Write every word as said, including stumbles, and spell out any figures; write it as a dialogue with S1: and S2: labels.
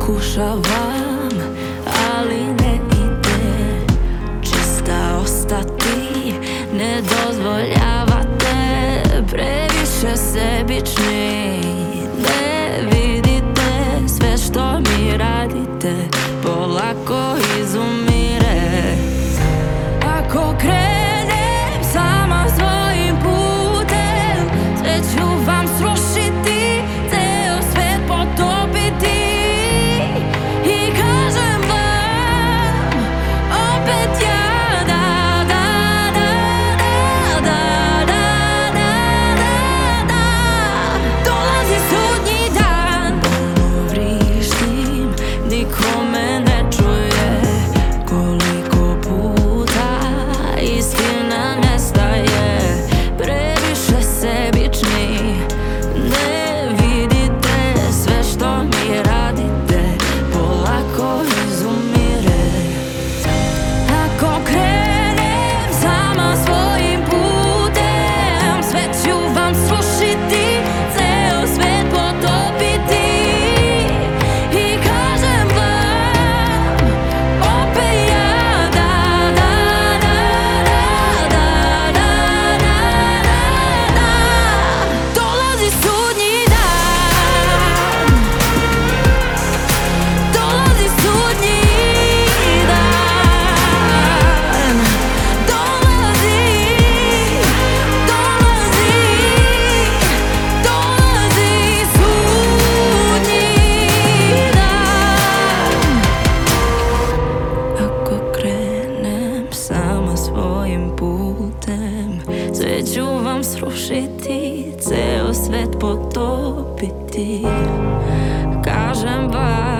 S1: Pokušavam, ali ne ide. Čista ostati, ne dozvoljavate. Previše sebični, ne vidite sve što mi radite. Polako izumire. Ako krenem sama svojim putem, sve ću vam srušiti, ceo svet potopiti. I kažem vam opet ja, da, da, da, da, da, da, da, da, da. Dolazi sudnji dan, puno vrištim, niko me ne čuje. Koliko puta istina nestaje, previše sebični, ne vidite sve što mi radite. Polako izumire. Ako krenem sama svojim putem, sve ću vam srušiti, ceo svet potopiti. I kažem vam opet ja, da, da, da, da, da, da, da, da, da. Dolazi sudnji dan, dolazi sudnji dan, dolazi, dolazi, dolazi sudnji dan. Ako krenem sama svojim putem, sve ću vam srušiti, ceo svet potopiti. Kažem vam